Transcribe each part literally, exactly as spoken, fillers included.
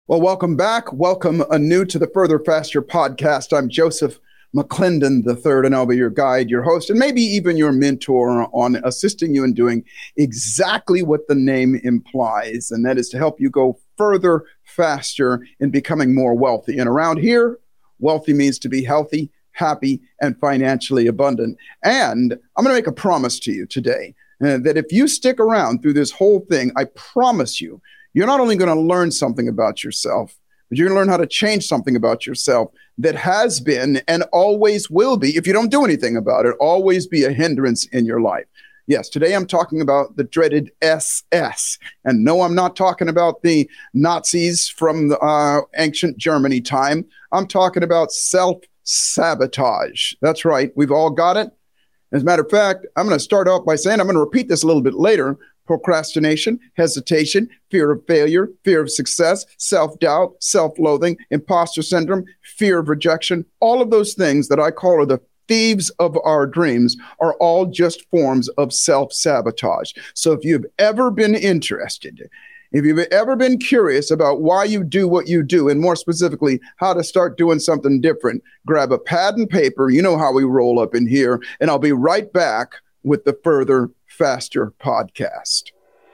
Well, welcome back. Welcome anew to the Further Faster podcast. I'm Joseph McClendon the third, and I'll be your guide, your host, and maybe even your mentor on assisting you in doing exactly what the name implies, and that is to help you go further, faster in becoming more wealthy. And around here, wealthy means to be healthy, happy, and financially abundant. And I'm going to make a promise to you today uh, that if you stick around through this whole thing, I promise you, you're not only going to learn something about yourself, but you're going to learn how to change something about yourself that has been and always will be, if you don't do anything about it, always be a hindrance in your life. Yes, today I'm talking about the dreaded S S. And no, I'm not talking about the Nazis from the uh, ancient Germany time. I'm talking about self-sabotage. That's right. We've all got it. As a matter of fact, I'm going to start off by saying, I'm going to repeat this a little bit later. Procrastination, hesitation, fear of failure, fear of success, self-doubt, self-loathing, imposter syndrome, fear of rejection, all of those things that I call are the thieves of our dreams are all just forms of self-sabotage. So if you've ever been interested, if you've ever been curious about why you do what you do, and more specifically, how to start doing something different, grab a pad and paper. You know how we roll up in here, and I'll be right back with the Further Faster podcast.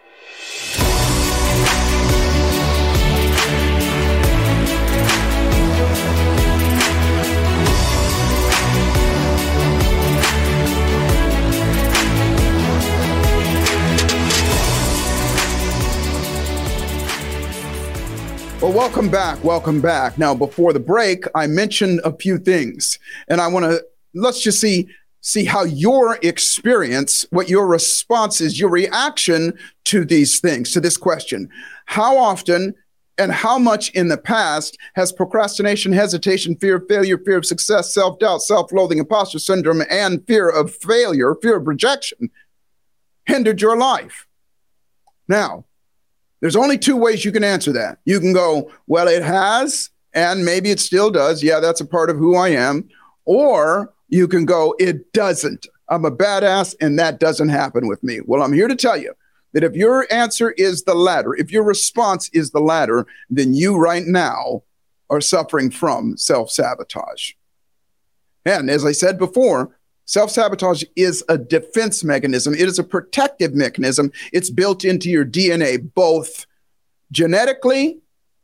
Well, welcome back. Welcome back. Now, before the break, I mentioned a few things, and I want to, let's just see, see how your experience, what your response is, your reaction to these things, to this question. How often and how much in the past has procrastination, hesitation, fear of failure, fear of success, self-doubt, self-loathing, imposter syndrome, and fear of failure, fear of rejection hindered your life? Now, there's only two ways you can answer that. You can go, well, it has, and maybe it still does. Yeah, that's a part of who I am. Or you can go, it doesn't. I'm a badass, and that doesn't happen with me. Well, I'm here to tell you that if your answer is the latter, if your response is the latter, then you right now are suffering from self-sabotage. And as I said before, self-sabotage is a defense mechanism. It is a protective mechanism. It's built into your D N A, both genetically,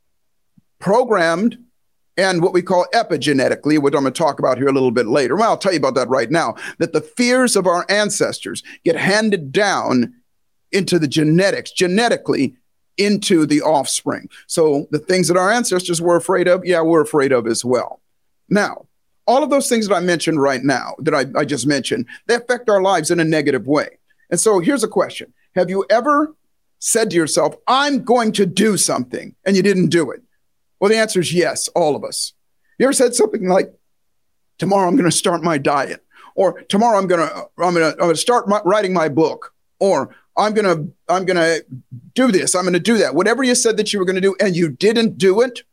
programmed, and what we call epigenetically, which I'm going to talk about here a little bit later. Well, I'll tell you about that right now, that the fears of our ancestors get handed down into the genetics, genetically into the offspring. So the things that our ancestors were afraid of, yeah, we're afraid of as well. Now, all of those things that I mentioned right now, that I, I just mentioned, they affect our lives in a negative way. And so here's a question. Have you ever said to yourself, I'm going to do something, and you didn't do it? Well, the answer is yes, all of us. You ever said something like, tomorrow I'm going to start my diet, or tomorrow I'm going to I'm going to, I'm going to start my, writing my book, or I'm going to I'm going to do this, I'm going to do that. Whatever you said that you were going to do and you didn't do it,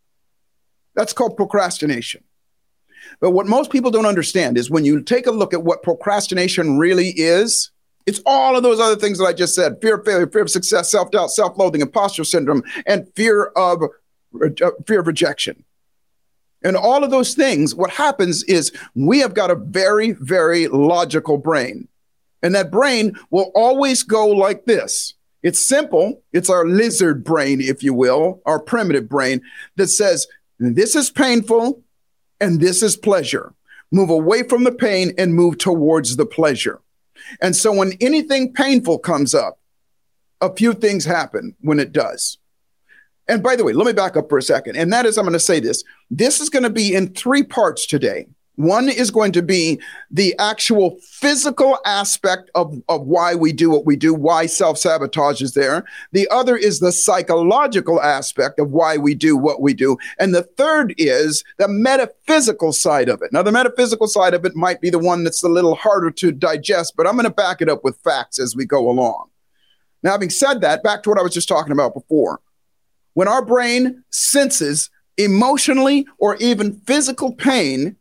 that's called procrastination. But what most people don't understand is when you take a look at what procrastination really is, it's all of those other things that I just said: fear of failure, fear of success, self-doubt, self-loathing, imposter syndrome, and fear of fear of rejection. And all of those things, what happens is we have got a very, very logical brain. And that brain will always go like this. It's simple. It's our lizard brain, if you will, our primitive brain that says, this is painful and this is pleasure. Move away from the pain and move towards the pleasure. And so when anything painful comes up, a few things happen when it does. And by the way, let me back up for a second. And that is, I'm going to say this. This is going to be in three parts today. One is going to be the actual physical aspect of, of why we do what we do, why self-sabotage is there. The other is the psychological aspect of why we do what we do. And the third is the metaphysical side of it. Now, the metaphysical side of it might be the one that's a little harder to digest, but I'm going to back it up with facts as we go along. Now, having said that, back to what I was just talking about before. When our brain senses emotionally or even physical pain,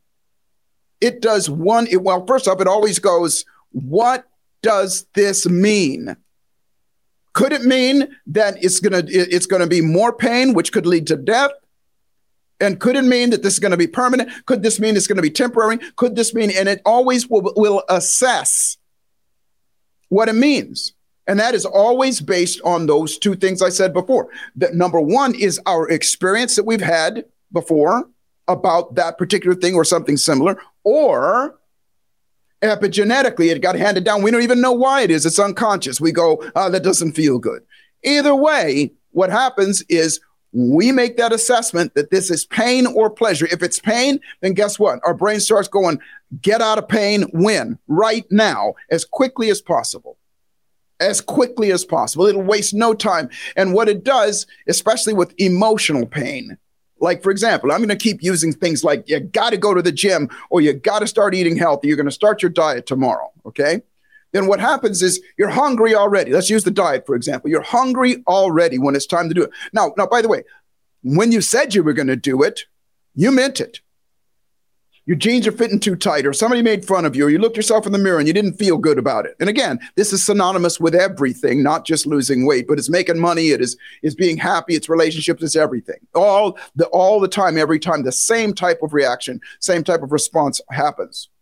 it does one, it, well, first off, it always goes, what does this mean? Could it mean that it's going to it's going to be more pain, which could lead to death? And could it mean that this is going to be permanent? Could this mean it's going to be temporary? Could this mean, and it always will, will assess what it means. And that is always based on those two things I said before. That number one is our experience that we've had before about that particular thing or something similar, or epigenetically, it got handed down. We don't even know why it is. It's unconscious. We go, oh, that doesn't feel good. Either way, what happens is we make that assessment that this is pain or pleasure. If it's pain, then guess what? Our brain starts going, get out of pain, when? Right now, as quickly as possible. As quickly as possible. It'll waste no time. And what it does, especially with emotional pain, like, for example, I'm going to keep using things like you got to go to the gym or you got to start eating healthy. You're going to start your diet tomorrow, okay? Then what happens is you're hungry already. Let's use the diet, for example. You're hungry already when it's time to do it. Now, now, by the way, when you said you were going to do it, you meant it. Your jeans are fitting too tight, or somebody made fun of you, or you looked yourself in the mirror and you didn't feel good about it. And again, this is synonymous with everything, not just losing weight, but it's making money, it is, is being happy, it's relationships, it's everything. All the, all the time, every time, the same type of reaction, same type of response happens.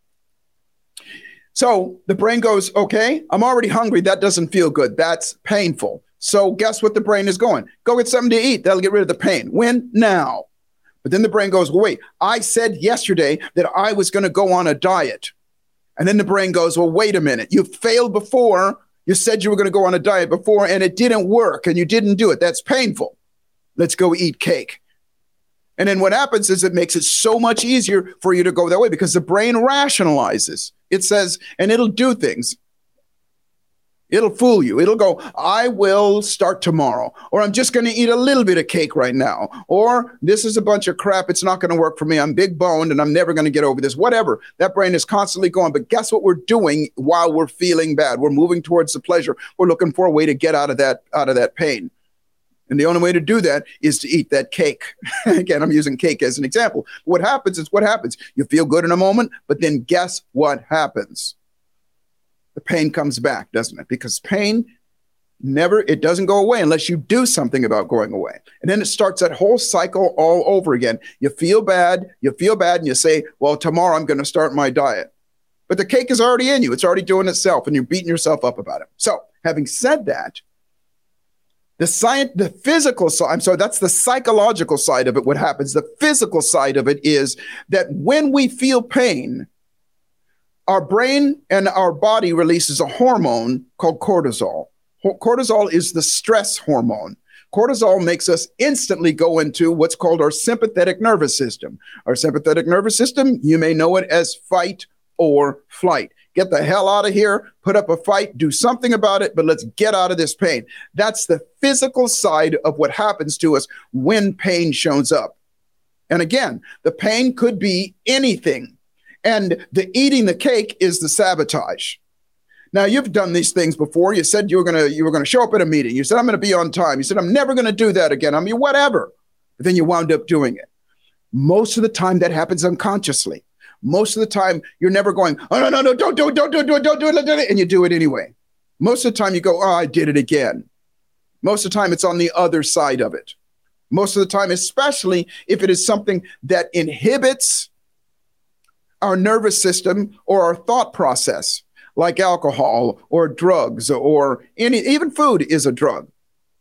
So the brain goes, okay, I'm already hungry. That doesn't feel good. That's painful. So guess what the brain is going? Go get something to eat. That'll get rid of the pain. When? Now. But then the brain goes, well, wait, I said yesterday that I was going to go on a diet. And then the brain goes, well, wait a minute. You failed before. You said you were going to go on a diet before and it didn't work and you didn't do it. That's painful. Let's go eat cake. And then what happens is it makes it so much easier for you to go that way because the brain rationalizes. It says, and it'll do things. It'll fool you. It'll go, I will start tomorrow, or I'm just going to eat a little bit of cake right now, or this is a bunch of crap. It's not going to work for me. I'm big boned and I'm never going to get over this, whatever. That brain is constantly going. But guess what we're doing while we're feeling bad? We're moving towards the pleasure. We're looking for a way to get out of that, out of that pain. And the only way to do that is to eat that cake. Again, I'm using cake as an example. What happens is what happens. You feel good in a moment, but then guess what happens? The pain comes back, doesn't it? Because pain never, it doesn't go away unless you do something about going away. And then it starts that whole cycle all over again. You feel bad, you feel bad, and you say, well, tomorrow I'm going to start my diet. But the cake is already in you. It's already doing itself, and you're beating yourself up about it. So having said that, The science, the physical side, I'm sorry, that's the psychological side of it. What happens? The physical side of it is that when we feel pain, our brain and our body releases a hormone called cortisol. Cortisol is the stress hormone. Cortisol makes us instantly go into what's called our sympathetic nervous system. Our sympathetic nervous system, you may know it as fight or flight. Get the hell out of here, put up a fight, do something about it, but let's get out of this pain. That's the physical side of what happens to us when pain shows up. And again, the pain could be anything. And the eating the cake is the sabotage. Now, you've done these things before. You said you were gonna you were gonna show up at a meeting. You said, I'm gonna be on time. You said, I'm never gonna do that again. I mean, whatever. But then you wound up doing it. Most of the time that happens unconsciously. Most of the time, you're never going, oh, no, no, no, don't do it, don't do it, don't do it, don't do it, don't do it, and you do it anyway. Most of the time, you go, oh, I did it again. Most of the time, it's on the other side of it. Most of the time, especially if it is something that inhibits our nervous system or our thought process, like alcohol or drugs or any, even food is a drug.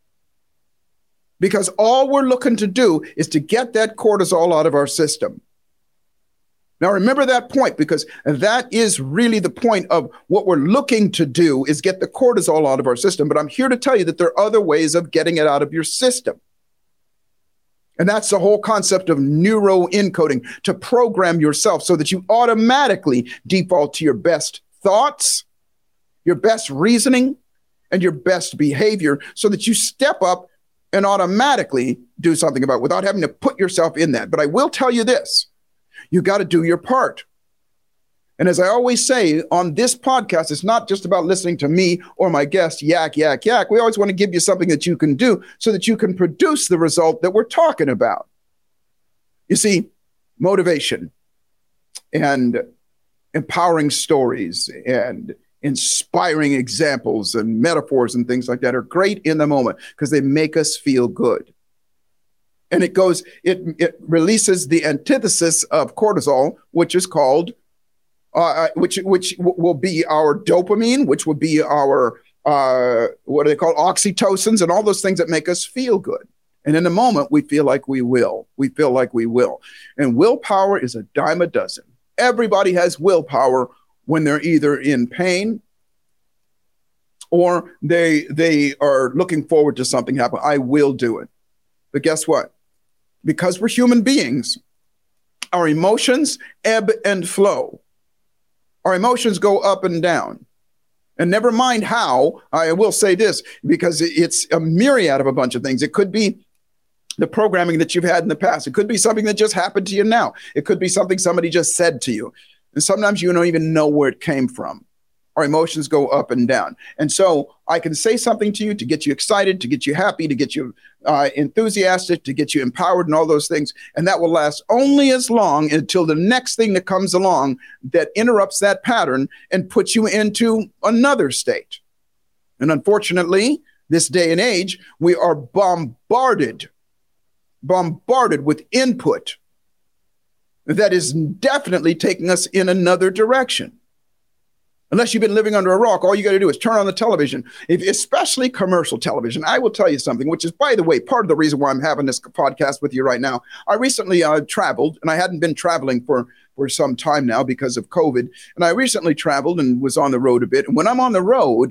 Because all we're looking to do is to get that cortisol out of our system. Now, remember that point, because that is really the point of what we're looking to do is get the cortisol out of our system. But I'm here to tell you that there are other ways of getting it out of your system. And that's the whole concept of neuroencoding, to program yourself so that you automatically default to your best thoughts, your best reasoning, and your best behavior so that you step up and automatically do something about it without having to put yourself in that. But I will tell you this. You got to do your part. And as I always say on this podcast, it's not just about listening to me or my guest yak, yak, yak. We always want to give you something that you can do so that you can produce the result that we're talking about. You see, motivation and empowering stories and inspiring examples and metaphors and things like that are great in the moment because they make us feel good. And it goes, it, it releases the antithesis of cortisol, which is called, uh, which which will be our dopamine, which will be our, uh, what do they call, oxytocins and all those things that make us feel good. And in the moment, we feel like we will. We feel like we will. And willpower is a dime a dozen. Everybody has willpower when they're either in pain or they they are looking forward to something happen. I will do it. But guess what? Because we're human beings, our emotions ebb and flow. Our emotions go up and down. And never mind how, I will say this, because it's a myriad of a bunch of things. It could be the programming that you've had in the past. It could be something that just happened to you now. It could be something somebody just said to you. And sometimes you don't even know where it came from. Our emotions go up and down. And so I can say something to you to get you excited, to get you happy, to get you uh, enthusiastic, to get you empowered and all those things. And that will last only as long until the next thing that comes along that interrupts that pattern and puts you into another state. And unfortunately, this day and age, we are bombarded, bombarded with input that is definitely taking us in another direction. Unless you've been living under a rock, all you got to do is turn on the television, if, especially commercial television. I will tell you something, which is, by the way, part of the reason why I'm having this podcast with you right now. I recently uh, traveled, and I hadn't been traveling for, for some time now because of COVID. And I recently traveled and was on the road a bit. And when I'm on the road,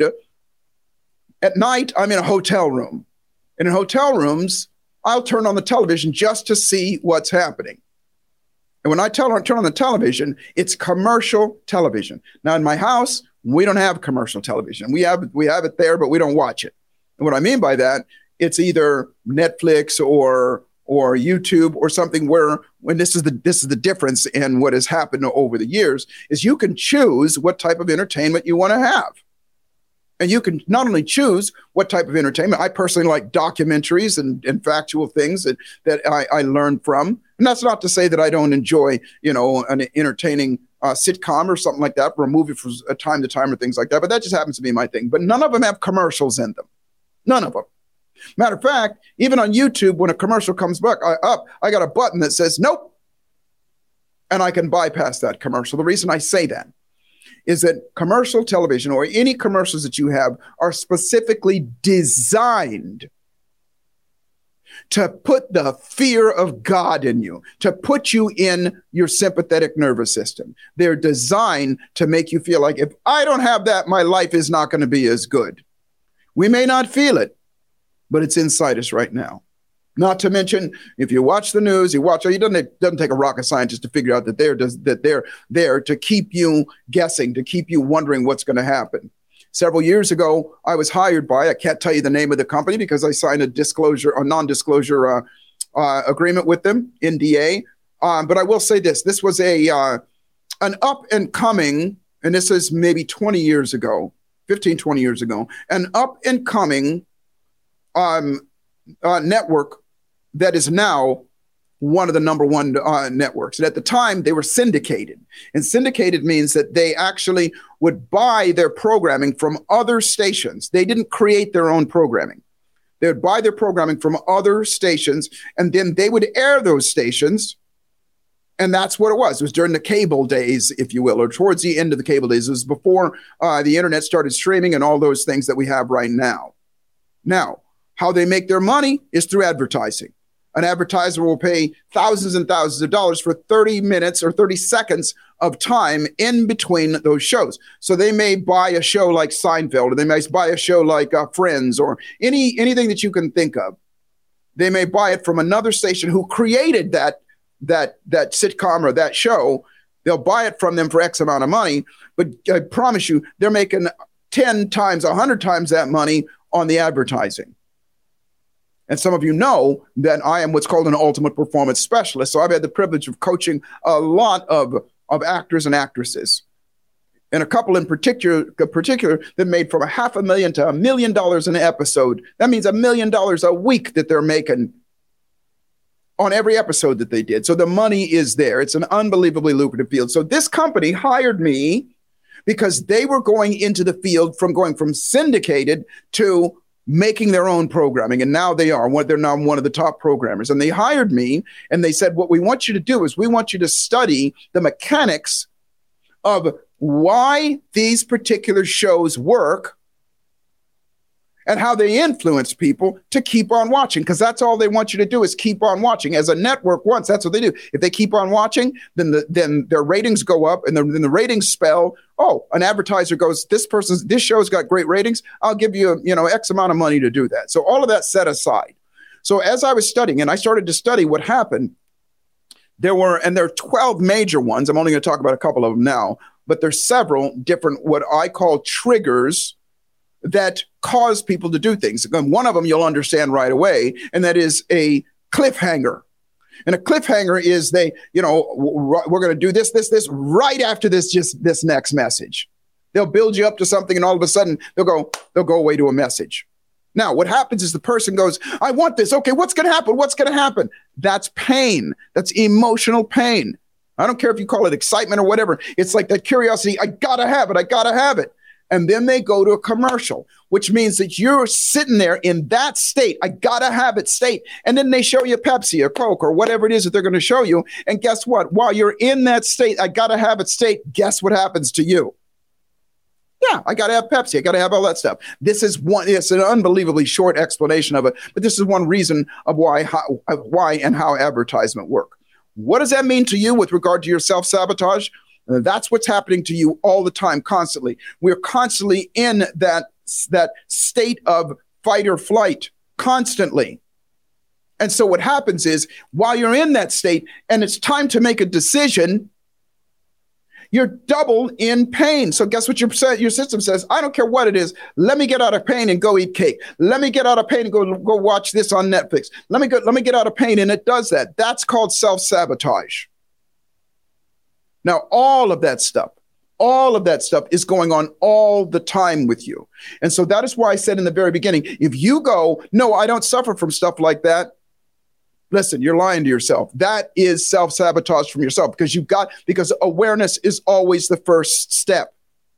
at night, I'm in a hotel room. And in hotel rooms, I'll turn on the television just to see what's happening. And when I tell her, turn on the television, it's commercial television. Now, in my house, we don't have commercial television. We have we have it there, but we don't watch it. And what I mean by that, it's either Netflix or or YouTube or something where when this is the this is the difference in what has happened over the years is you can choose what type of entertainment you want to have. And you can not only choose what type of entertainment. I personally like documentaries and, and factual things that, that I, I learned from. And that's not to say that I don't enjoy, you know, an entertaining uh, sitcom or something like that, or a movie from a time to time or things like that. But that just happens to be my thing. But none of them have commercials in them. None of them. Matter of fact, even on YouTube, when a commercial comes back I, up, I got a button that says, nope. And I can bypass that commercial. The reason I say that is that commercial television or any commercials that you have are specifically designed to put the fear of God in you, to put you in your sympathetic nervous system. They're designed to make you feel like if I don't have that, my life is not going to be as good. We may not feel it, but it's inside us right now. Not to mention, if you watch the news, you watch, it doesn't, it doesn't take a rocket scientist to figure out that they're, that they're there to keep you guessing, to keep you wondering what's going to happen. Several years ago, I was hired by, I can't tell you the name of the company because I signed a disclosure, a non-disclosure uh, uh, agreement with them, N D A. Um, but I will say this, this was a uh, an up and coming, and this is maybe twenty years ago, fifteen, twenty years ago, an up and coming um, uh, network that is now one of the number one uh, networks. And at the time, they were syndicated. And syndicated means that they actually would buy their programming from other stations. They didn't create their own programming. They would buy their programming from other stations, and then they would air those stations. And that's what it was. It was during the cable days, if you will, or towards the end of the cable days. It was before uh, the internet started streaming and all those things that we have right now. Now, how they make their money is through advertising. An advertiser will pay thousands and thousands of dollars for thirty minutes or thirty seconds of time in between those shows. So they may buy a show like Seinfeld, or they may buy a show like uh, Friends, or any anything that you can think of. They may buy it from another station who created that, that, that sitcom or that show. They'll buy it from them for X amount of money, but I promise you, they're making ten times, one hundred times that money on the advertising. And some of you know that I am what's called an ultimate performance specialist. So I've had the privilege of coaching a lot of, of actors and actresses. And a couple in particular, particular that made from a half a million to a million dollars an episode. That means a million dollars a week that they're making on every episode that they did. So the money is there. It's an unbelievably lucrative field. So this company hired me because they were going into the field from going from syndicated to making their own programming. And now they are. They're now one of the top programmers. And they hired me and they said, what we want you to do is we want you to study the mechanics of why these particular shows work and how they influence people to keep on watching, because that's all they want you to do is keep on watching. As a network wants, that's what they do. If they keep on watching, then the, then their ratings go up, and then the ratings spell, oh, an advertiser goes, this person's, this show's got great ratings, I'll give you, you know, X amount of money to do that. So all of that set aside. So as I was studying, and I started to study what happened, there were, and there are twelve major ones. I'm only going to talk about a couple of them now, but there's several different, what I call triggers that cause people to do things. And one of them you'll understand right away, and that is a cliffhanger. And a cliffhanger is they, you know, we're going to do this, this, this right after this, just this next message. They'll build you up to something, and all of a sudden they'll go, they'll go away to a message. Now, what happens is the person goes, I want this. Okay, what's going to happen? What's going to happen? That's pain. That's emotional pain. I don't care if you call it excitement or whatever. It's like that curiosity. I got to have it. I got to have it. And then they go to a commercial, which means that you're sitting there in that state, I gotta have it state. And then they show you Pepsi or Coke or whatever it is that they're going to show you. And guess what? While you're in that state, I gotta have it state, guess what happens to you? Yeah, I gotta have Pepsi. I gotta have all that stuff. This is one, it's an unbelievably short explanation of it, but this is one reason of why, how, why and how advertisement work. What does that mean to you with regard to your self-sabotage? Uh, that's what's happening to you all the time, constantly. We're constantly in that, that state of fight or flight, constantly. And so what happens is, while you're in that state and it's time to make a decision, you're double in pain. So guess what your, your system says? I don't care what it is. Let me get out of pain and go eat cake. Let me get out of pain and go, go watch this on Netflix. Let me go, let me get out of pain. And it does that. That's called self-sabotage. Now, all of that stuff, all of that stuff is going on all the time with you. And so that is why I said in the very beginning, if you go, no, I don't suffer from stuff like that. Listen, you're lying to yourself. That is self-sabotage from yourself, because you've got, because awareness is always the first step.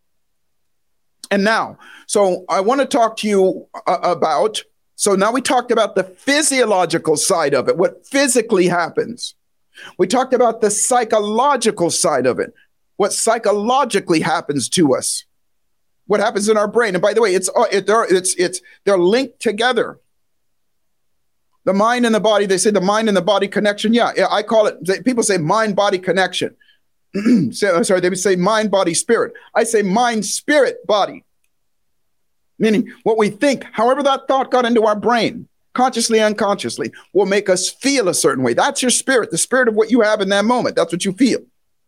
And now, so I want to talk to you uh, about, so now we talked about the physiological side of it, what physically happens. We talked about the psychological side of it, what psychologically happens to us, what happens in our brain. And by the way, it's it, they're, it's it's they're linked together. The mind and the body. They say the mind and the body connection. Yeah, yeah I call it. People say mind body connection. so, sorry, they would say mind body spirit. I say mind spirit body, meaning what we think. However, that thought got into our brain, consciously, unconsciously, will make us feel a certain way. That's your spirit, the spirit of what you have in that moment. That's what you feel,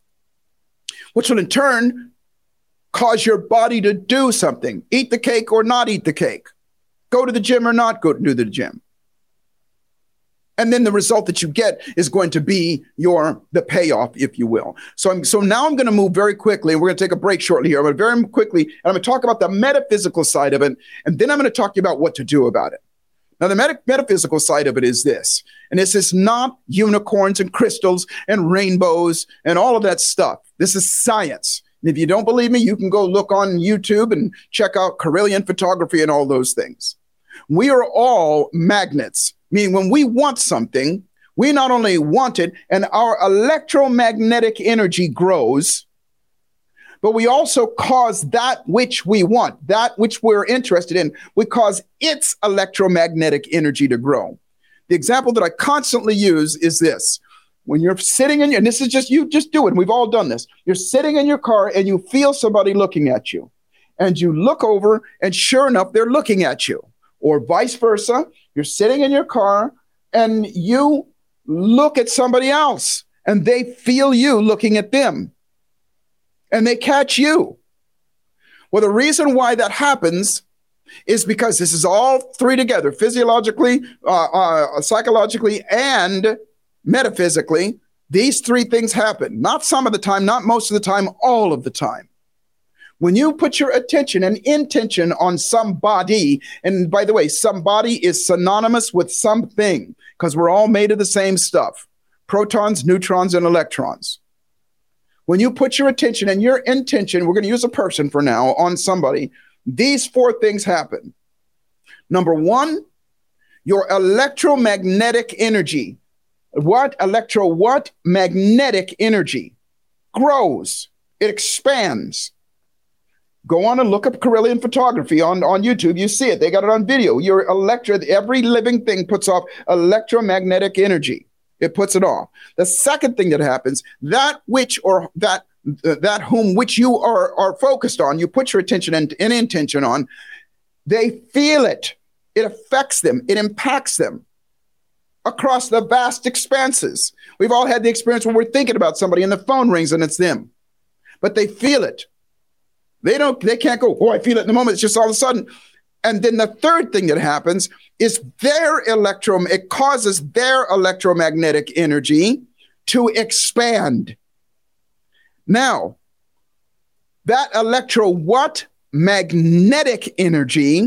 which will in turn cause your body to do something. Eat the cake or not eat the cake. Go to the gym or not go to the gym. And then the result that you get is going to be your the payoff, if you will. So, I'm, so now I'm going to move very quickly, and we're going to take a break shortly here. I'm going to very quickly, and I'm going to talk about the metaphysical side of it, and then I'm going to talk to you about what to do about it. Now, the meta- metaphysical side of it is this, and this is not unicorns and crystals and rainbows and all of that stuff. This is science. And if you don't believe me, you can go look on YouTube and check out Carillion photography and all those things. We are all magnets, meaning when we want something, we not only want it, and our electromagnetic energy grows, but we also cause that which we want, that which we're interested in, we cause its electromagnetic energy to grow. The example that I constantly use is this. When you're sitting in your, and this is just, you just do it, and we've all done this. You're sitting in your car and you feel somebody looking at you, and you look over and sure enough, they're looking at you, or vice versa. You're sitting in your car and you look at somebody else and they feel you looking at them. And they catch you. Well, the reason why that happens is because this is all three together, physiologically, uh, uh, psychologically, and metaphysically. These three things happen. Not some of the time, not most of the time, all of the time. When you put your attention and intention on somebody, and by the way, somebody is synonymous with something, because we're all made of the same stuff, protons, neutrons, and electrons. when you put your attention and your intention, we're going to use a person for now, on somebody, these four things happen. Number one, your electromagnetic energy. What? Electro what? Magnetic energy grows. It expands. Go on and look up Carillion photography on, on YouTube. You see it. They got it on video. Your electro, every living thing puts off electromagnetic energy. It puts it off. The second thing that happens, that which or that uh, that whom which you are, are focused on, you put your attention and, and intention on, they feel it. It affects them. It impacts them across the vast expanses. We've all had the experience when we're thinking about somebody and the phone rings and it's them, but they feel it. They don't, they can't go, oh, I feel it in the moment. It's just all of a sudden. And then the third thing that happens is their electro, it causes their electromagnetic energy to expand. Now, that electro what? Magnetic energy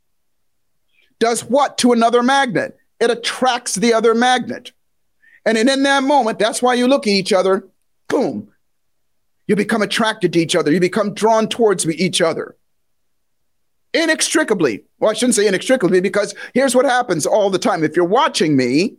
does what to another magnet? It attracts the other magnet. And then in that moment, that's why you look at each other, boom, you become attracted to each other. You become drawn towards each other. Inextricably. Well, I shouldn't say inextricably, because here's what happens all the time. If you're watching me,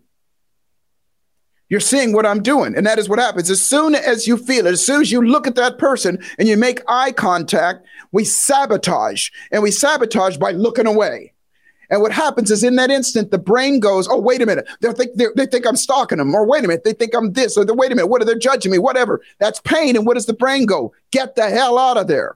you're seeing what I'm doing. And that is what happens. As soon as you feel it, as soon as you look at that person and you make eye contact, we sabotage. And we sabotage by looking away. And what happens is in that instant, the brain goes, oh, wait a minute. They think, they think I'm stalking them. Or wait a minute, they think I'm this. Or wait a minute, what are they judging me? Whatever. That's pain. And what does the brain go? Get the hell out of there.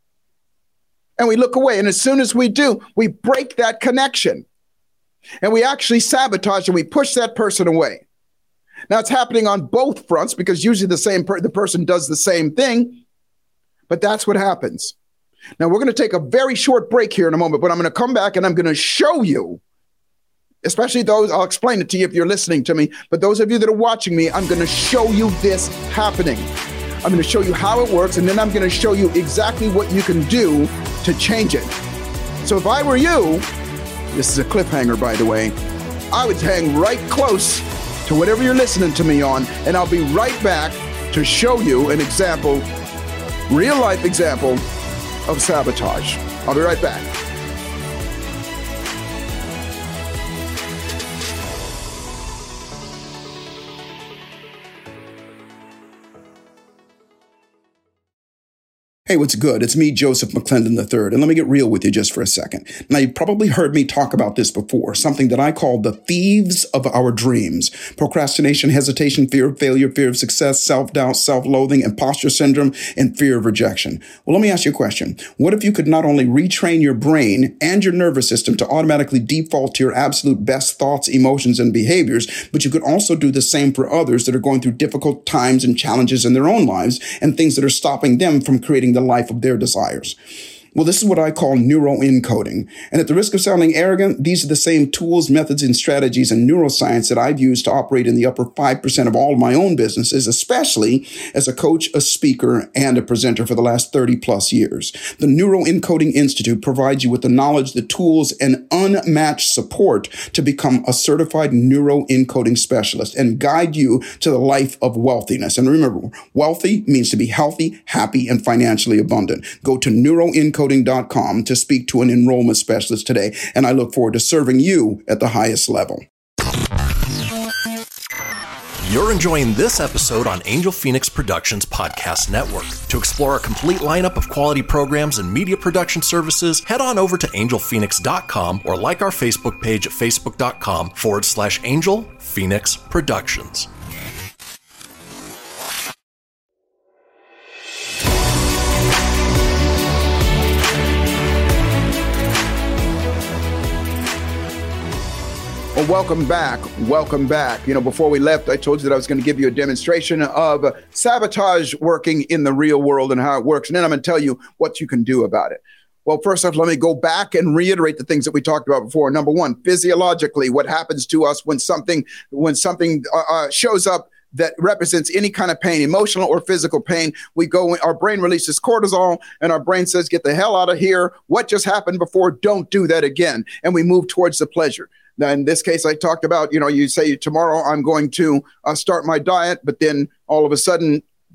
And we look away. And as soon as we do, we break that connection. And we actually sabotage and we push that person away. Now, it's happening on both fronts because usually the same per- the person does the same thing. But that's what happens. Now, we're going to take a very short break here in a moment, but I'm going to come back and I'm going to show you, especially those, I'll explain it to you if you're listening to me, but those of you that are watching me, I'm going to show you this happening. I'm going to show you how it works, and then I'm going to show you exactly what you can do to change it. So if I were you, this is a cliffhanger, by the way, I would hang right close to whatever you're listening to me on, and I'll be right back to show you an example, real life example of sabotage. I'll be right back. Hey, what's good? It's me, Joseph McClendon the third, and let me get real with you just for a second. Now, you've probably heard me talk about this before, something that I call the thieves of our dreams. Procrastination, hesitation, fear of failure, fear of success, self-doubt, self-loathing, imposter syndrome, and fear of rejection. Well, let me ask you a question. What if you could not only retrain your brain and your nervous system to automatically default to your absolute best thoughts, emotions, and behaviors, but you could also do the same for others that are going through difficult times and challenges in their own lives and things that are stopping them from creating the life of their desires? Well, this is what I call neuroencoding. And at the risk of sounding arrogant, these are the same tools, methods, and strategies in neuroscience that I've used to operate in the upper five percent of all of my own businesses, especially as a coach, a speaker, and a presenter for the last thirty plus years. The Neuroencoding Institute provides you with the knowledge, the tools, and unmatched support to become a certified neuroencoding specialist and guide you to the life of wealthiness. And remember, wealthy means to be healthy, happy, and financially abundant. Go to neuroencoding dot com to speak to an enrollment specialist today, and I look forward to serving you at the highest level. You're enjoying this episode on Angel Phoenix Productions Podcast Network. To explore a complete lineup of quality programs and media production services, head on over to angel phoenix dot com or like our Facebook page at facebook.com forward slash Angel Phoenix Productions. Well, welcome back. Welcome back. You know, before we left, I told you that I was going to give you a demonstration of sabotage working in the real world and how it works. And then I'm going to tell you what you can do about it. Well, first off, let me go back and reiterate the things that we talked about before. Number one, physiologically, what happens to us when something when something uh, uh, shows up that represents any kind of pain, emotional or physical pain. We go, our brain releases cortisol and our brain says, get the hell out of here. What just happened before? Don't do that again. And we move towards the pleasure. Now, in this case, I talked about, you know, you say tomorrow I'm going to uh, start my diet, but then all of a sudden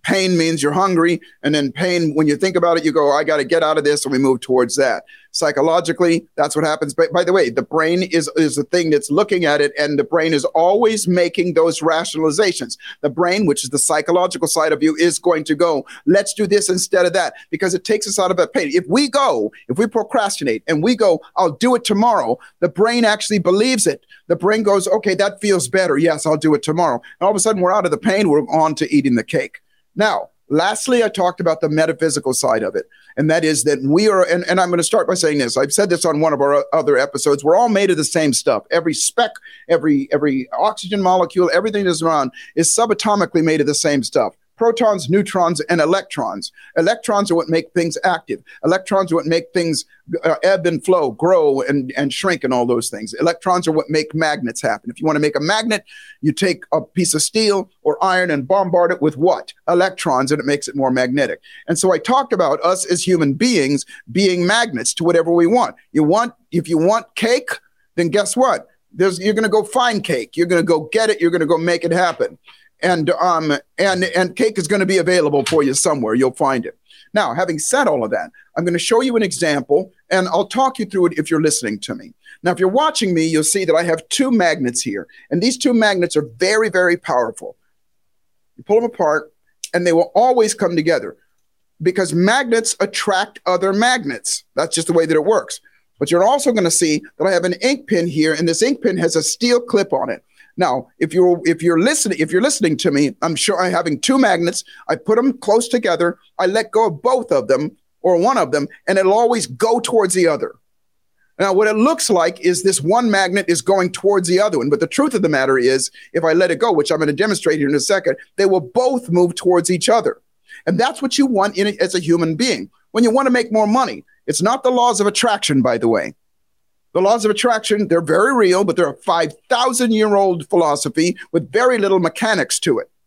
pain means you're hungry. And then pain, when you think about it, you go, I got to get out of this. And we move towards that. Psychologically, that's what happens. But by the way, the brain is, is the thing that's looking at it. And the brain is always making those rationalizations. The brain, which is the psychological side of you, is going to go, let's do this instead of that, because it takes us out of that pain. If we go, if we procrastinate and we go, I'll do it tomorrow, the brain actually believes it. The brain goes, okay, that feels better. Yes, I'll do it tomorrow. And all of a sudden, we're out of the pain. We're on to eating the cake. Now, lastly, I talked about the metaphysical side of it. And that is that we are, and, and I'm going to start by saying this. I've said this on one of our other episodes. We're all made of the same stuff. Every speck, every every oxygen molecule, everything that's around is subatomically made of the same stuff. Protons, neutrons, and electrons. Electrons are what make things active. Electrons are what make things uh, ebb and flow, grow and, and shrink and all those things. Electrons are what make magnets happen. If you want to make a magnet, you take a piece of steel or iron and bombard it with what? Electrons, and it makes it more magnetic. And so I talked about us as human beings being magnets to whatever we want. You want, if you want cake, then guess what? There's, you're going to go find cake. You're going to go get it. You're going to go make it happen. And um and and cake is going to be available for you somewhere. You'll find it. Now, having said all of that, I'm going to show you an example, and I'll talk you through it if you're listening to me. Now, if you're watching me, you'll see that I have two magnets here, and these two magnets are very, very powerful. You pull them apart, and they will always come together because magnets attract other magnets. That's just the way that it works. But you're also going to see that I have an ink pen here, and this ink pen has a steel clip on it. Now, if you're if you're listening, if you're listening to me, I'm sure I'm having two magnets. I put them close together. I let go of both of them or one of them, and it'll always go towards the other. Now, what it looks like is this one magnet is going towards the other one. But the truth of the matter is, if I let it go, which I'm going to demonstrate here in a second, they will both move towards each other. And that's what you want in it as a human being. When you want to make more money, it's not the laws of attraction, by the way. The laws of attraction, they're very real, but they're a five thousand year old philosophy with very little mechanics to it.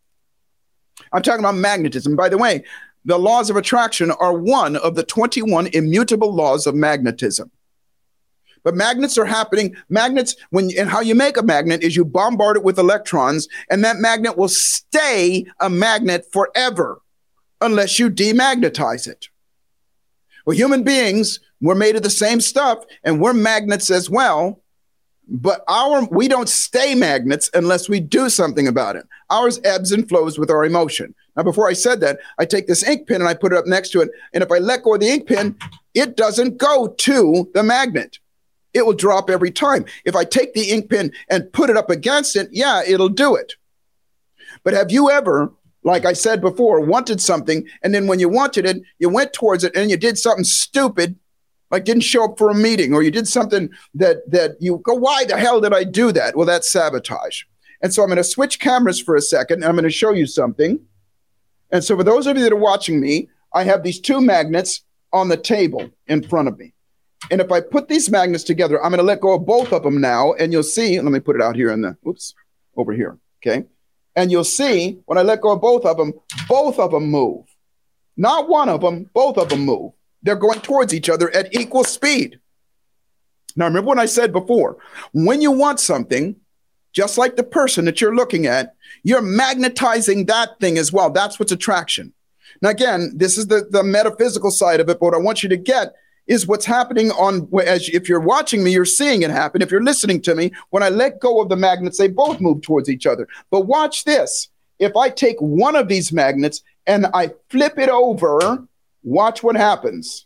I'm talking about magnetism. By the way, the laws of attraction are one of the twenty-one immutable laws of magnetism. But magnets are happening. Magnets, when and how you make a magnet is you bombard it with electrons, and that magnet will stay a magnet forever unless you demagnetize it. Well, human beings, we're made of the same stuff, and we're magnets as well. But our we don't stay magnets unless we do something about it. Ours ebbs and flows with our emotion. Now, before I said that, I take this ink pen and I put it up next to it. And if I let go of the ink pen, it doesn't go to the magnet. It will drop every time. If I take the ink pen and put it up against it, yeah, it'll do it. But have you ever, like I said before, wanted something, and then when you wanted it, you went towards it and you did something stupid, like didn't show up for a meeting, or you did something that that you go, why the hell did I do that? Well, that's sabotage. And so I'm going to switch cameras for a second, and I'm going to show you something. And so for those of you that are watching me, I have these two magnets on the table in front of me. And if I put these magnets together, I'm going to let go of both of them now, and you'll see, let me put it out here in the, oops, over here, okay? And you'll see when I let go of both of them, both of them move. Not one of them, both of them move. They're going towards each other at equal speed. Now, remember what I said before. When you want something, just like the person that you're looking at, you're magnetizing that thing as well. That's what's attraction. Now, again, this is the, the metaphysical side of it, but what I want you to get is what's happening on, as if you're watching me, you're seeing it happen. If you're listening to me, when I let go of the magnets, they both move towards each other. But watch this. If I take one of these magnets and I flip it over, watch what happens.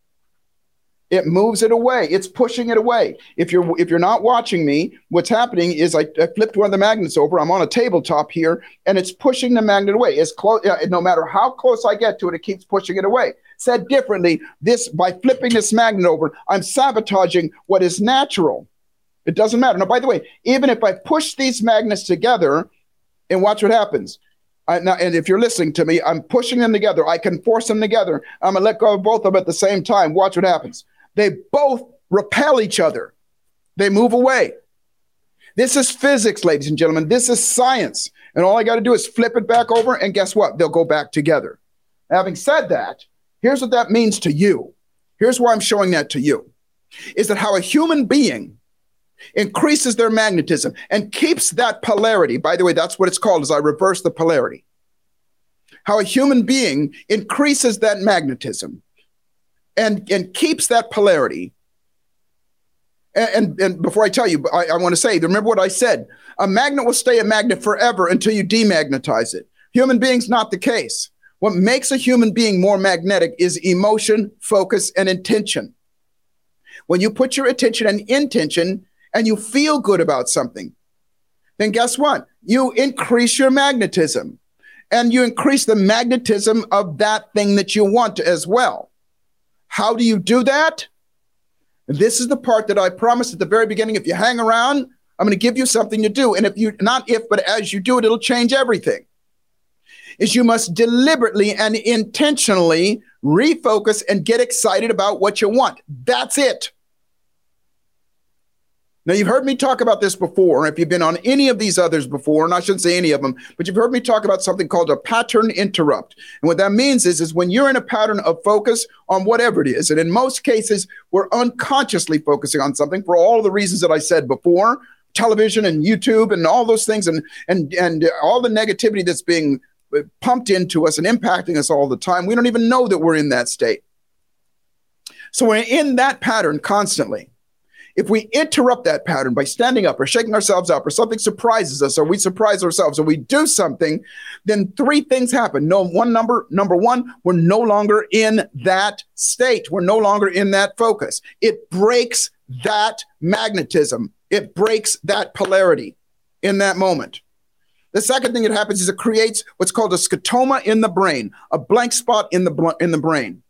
It moves it away. It's pushing it away. If you're if you're not watching me, what's happening is I, I flipped one of the magnets over. I'm on a tabletop here, and it's pushing the magnet away. It's close. Uh, no matter how close I get to it, it keeps pushing it away. Said differently, this by flipping this magnet over, I'm sabotaging what is natural. It doesn't matter. Now, by the way, even if I push these magnets together, and watch what happens. I, now, and if you're listening to me, I'm pushing them together. I can force them together. I'm going to let go of both of them at the same time. Watch what happens. They both repel each other. They move away. This is physics, ladies and gentlemen. This is science. And all I got to do is flip it back over, and guess what? They'll go back together. Having said that, here's what that means to you. Here's why I'm showing that to you. Is that how a human being increases their magnetism and keeps that polarity. By the way, that's what it's called, is I reverse the polarity. how a human being increases that magnetism and, and keeps that polarity. And, and, and before I tell you, I, I want to say, remember what I said. A magnet will stay a magnet forever until you demagnetize it. Human beings, not the case. What makes a human being more magnetic is emotion, focus, and intention. When you put your attention and intention and you feel good about something, then guess what? You increase your magnetism and you increase the magnetism of that thing that you want as well. How do you do that? This is the part that I promised at the very beginning. If you hang around, I'm going to give you something to do. And if you, not if, but as you do it, it'll change everything. Is you must deliberately and intentionally refocus and get excited about what you want. That's it. Now, you've heard me talk about this before. If you've been on any of these others before, and I shouldn't say any of them, but you've heard me talk about something called a pattern interrupt. And what that means is, is when you're in a pattern of focus on whatever it is, and in most cases, we're unconsciously focusing on something for all the reasons that I said before, television and YouTube and all those things, and and and all the negativity that's being pumped into us and impacting us all the time. We don't even know that we're in that state. So we're in that pattern constantly. If we interrupt that pattern by standing up or shaking ourselves up or something surprises us or we surprise ourselves or we do something, then three things happen. No, one number, number one, we're no longer in that state. We're no longer in that focus. It breaks that magnetism. It breaks that polarity in that moment. The second thing that happens is it creates what's called a scotoma in the brain, a blank spot in the, in the brain.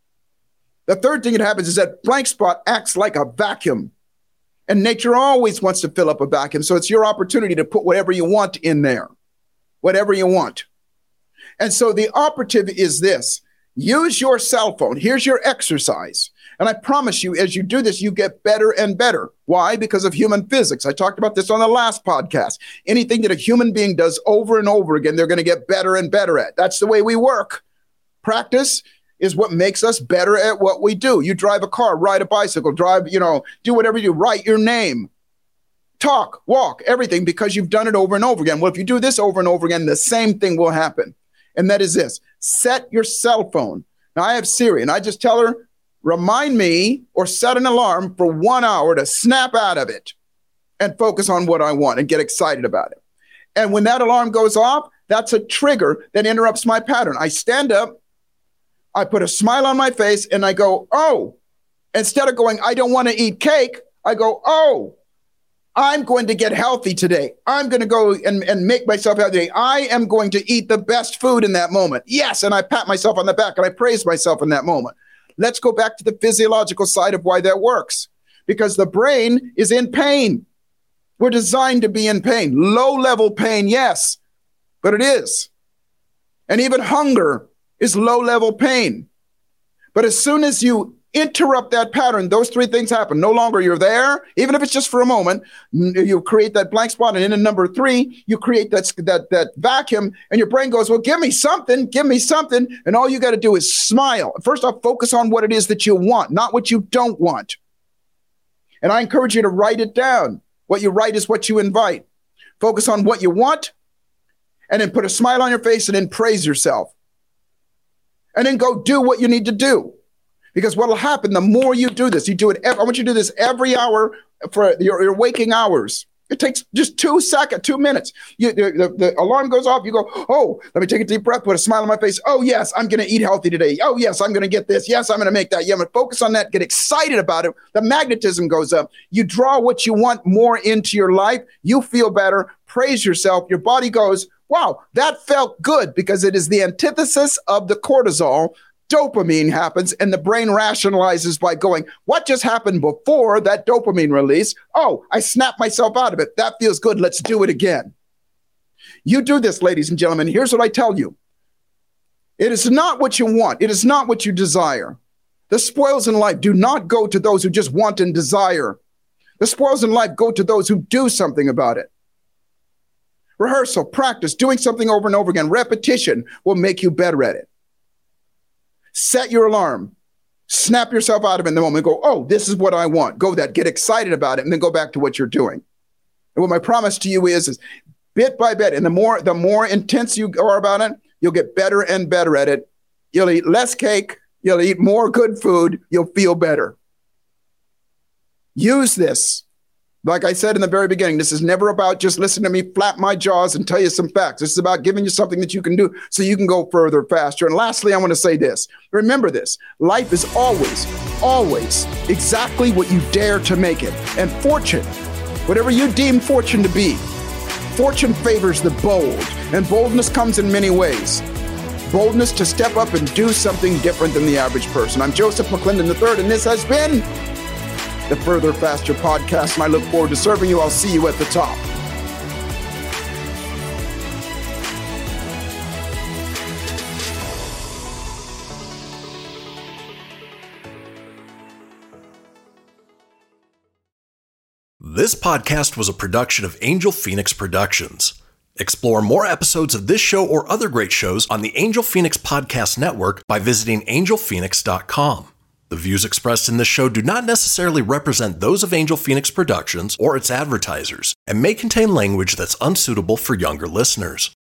The third thing that happens is that blank spot acts like a vacuum. And nature always wants to fill up a vacuum. So it's your opportunity to put whatever you want in there, whatever you want. And so the operative is this. Use your cell phone. Here's your exercise. And I promise you, as you do this, you get better and better. Why? Because of human physics. I talked about this on the last podcast. Anything that a human being does over and over again, they're going to get better and better at. That's the way we work. Practice is what makes us better at what we do. You drive a car, ride a bicycle, drive, you know, do whatever you do, write your name, talk, walk, everything, because you've done it over and over again. Well, if you do this over and over again, the same thing will happen. And that is this: set your cell phone. Now, I have Siri, and I just tell her, remind me or set an alarm for one hour to snap out of it and focus on what I want and get excited about it. And when that alarm goes off, that's a trigger that interrupts my pattern. I stand up, I put a smile on my face, and I go, oh, instead of going, I don't want to eat cake, I go, oh, I'm going to get healthy today. I'm going to go and, and make myself healthy. I am going to eat the best food in that moment. Yes, and I pat myself on the back, and I praise myself in that moment. Let's go back to the physiological side of why that works. Because the brain is in pain. We're designed to be in pain. Low-level pain, yes, but it is. And even hunger is low-level pain. But as soon as you interrupt that pattern, those three things happen. No longer you're there, even if it's just for a moment, you create that blank spot. And in number three, you create that, that, that vacuum, and your brain goes, well, give me something, give me something. And all you got to do is smile. First off, focus on what it is that you want, not what you don't want. And I encourage you to write it down. What you write is what you invite. Focus on what you want, and then put a smile on your face, and then praise yourself. And then go do what you need to do. Because what will happen, the more you do this, you do it, every, I want you to do this every hour for your, your waking hours. It takes just two seconds, two minutes. You, the, the, the alarm goes off, you go, oh, let me take a deep breath, put a smile on my face. Oh, yes, I'm going to eat healthy today. Oh, yes, I'm going to get this. Yes, I'm going to make that. Yeah, I'm going to focus on that, get excited about it. The magnetism goes up. You draw what you want more into your life. You feel better, praise yourself. Your body goes, wow, that felt good, because it is the antithesis of the cortisol. Dopamine happens, and the brain rationalizes by going, what just happened before that dopamine release? Oh, I snapped myself out of it. That feels good. Let's do it again. You do this, ladies and gentlemen. Here's what I tell you. It is not what you want. It is not what you desire. The spoils in life do not go to those who just want and desire. The spoils in life go to those who do something about it. Rehearsal, practice, doing something over and over again, repetition will make you better at it. Set your alarm. Snap yourself out of it in the moment. Go, oh, this is what I want. Go that. Get excited about it, and then go back to what you're doing. And what my promise to you is, is bit by bit, and the more the more intense you are about it, You'll get better and better at it. You'll eat less cake. You'll eat more good food. You'll feel better. Use this. Like I said in the very beginning, this is never about just listen to me flap my jaws and tell you some facts. This is about giving you something that you can do so you can go further, faster. And lastly, I want to say this. Remember this. Life is always, always exactly what you dare to make it. And fortune, whatever you deem fortune to be, fortune favors the bold. And boldness comes in many ways. Boldness to step up and do something different than the average person. I'm Joseph McClendon the third, and this has been the Further Faster Podcast, and I look forward to serving you. I'll see you at the top. This podcast was a production of Angel Phoenix Productions. Explore more episodes of this show or other great shows on the Angel Phoenix Podcast Network by visiting angel phoenix dot com. The views expressed in this show do not necessarily represent those of Angel Phoenix Productions or its advertisers and may contain language that's unsuitable for younger listeners.